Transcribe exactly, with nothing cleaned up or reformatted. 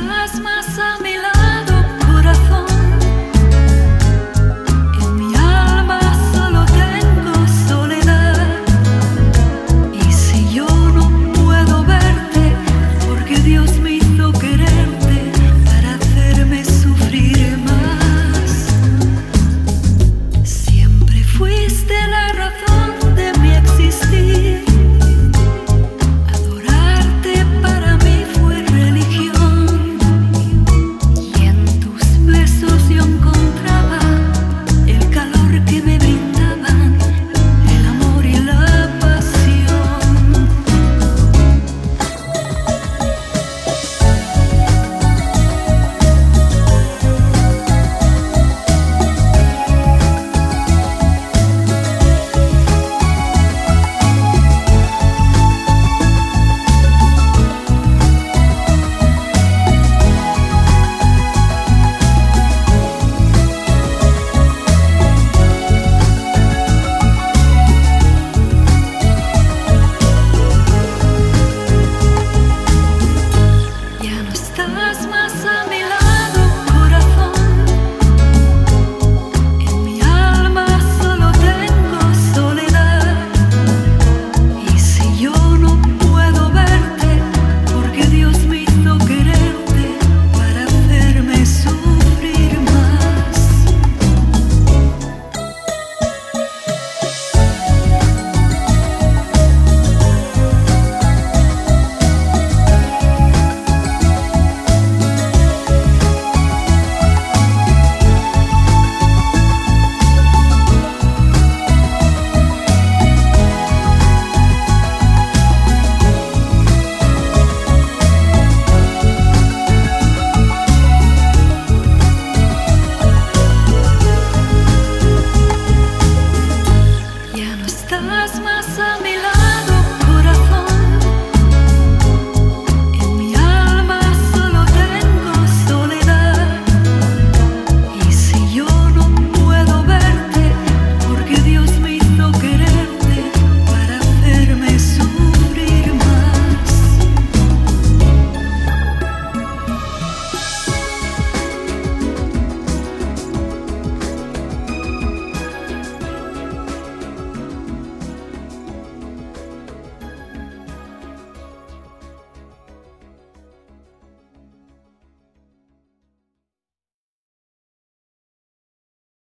estás más a mi lado, corazón. En mi alma solo tengo soledad. Y si yo no puedo verte, porque Dios me hizo quererte para hacerme sufrir más. Siempre fuiste la razón de mi existir. Adorarte para mí fue religión. Y en tus besos yo encontraba el calor que me brindaban, el amor y la pasión. Ya no estás más